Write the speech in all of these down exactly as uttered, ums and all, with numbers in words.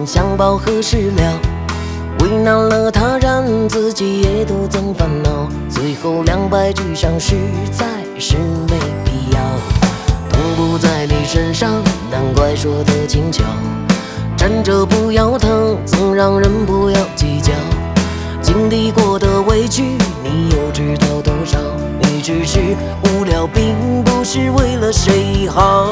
天相报何时了？为难了他人，自己也都曾烦恼。最后两败俱伤，实在是没必要。痛不在你身上，难怪说得轻巧。站着不腰疼，总让人不要计较。经历过的委屈，你又知道多少？你只是无聊，并不是为了谁好。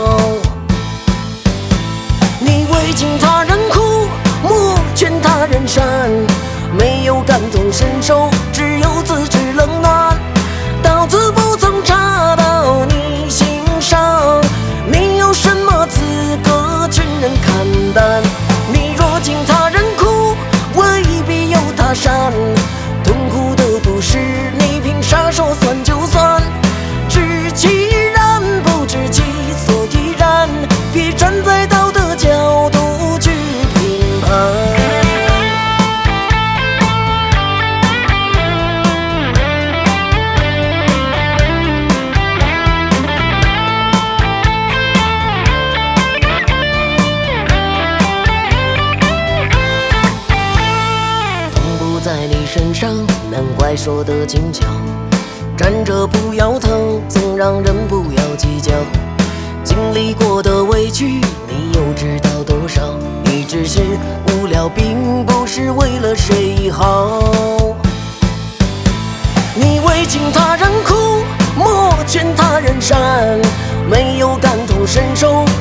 你为情他人哭，莫劝他人善，没有感同身受，只有自知冷暖。刀子不曾插到你心上，你有什么资格劝人看淡？你若经他人苦，未必有他善。痛苦的不是你凭啥说算就算？知其然不知其所以然，别站在道德角度去评判。在你身上，难怪说得轻巧。站着不腰疼，总让人不要计较。经历过的委屈，你又知道多少？你只是无聊，并不是为了谁好。你为情他人哭，莫劝他人善，没有感同身受，